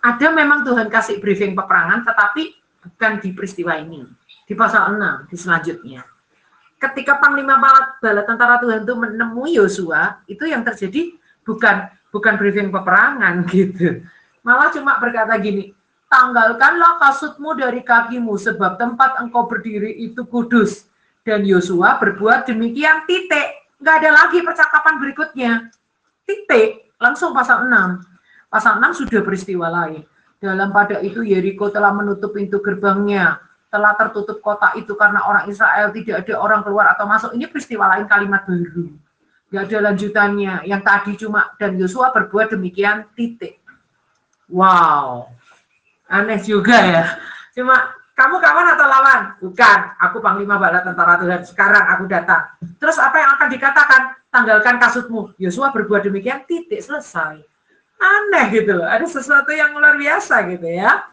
ada memang Tuhan kasih briefing peperangan, tetapi bukan di peristiwa ini. Di pasal 6, di selanjutnya. Ketika Panglima Bala Tentara Tuhan itu menemui Yosua, itu yang terjadi bukan briefing peperangan gitu. Malah cuma berkata gini, tanggalkanlah kasutmu dari kakimu, sebab tempat engkau berdiri itu kudus. Dan Yosua berbuat demikian, titik. Nggak ada lagi percakapan berikutnya. Titik, langsung pasal 6. Pasal 6 sudah peristiwa lain. Dalam pada itu Yeriko telah menutup pintu gerbangnya, telah tertutup kota itu karena orang Israel, tidak ada orang keluar atau masuk. Ini peristiwa lain, kalimat baru. Nggak ada lanjutannya. Yang tadi cuma, dan Yosua berbuat demikian, titik. Wow, aneh juga ya. Cuma, kamu kawan atau lawan? Bukan, aku Panglima Bala Tentara Tuhan. Sekarang aku datang. Terus apa yang akan dikatakan? Tanggalkan kasutmu. Yosua berbuat demikian, titik, selesai. Aneh gitu loh. Ada sesuatu yang luar biasa gitu ya.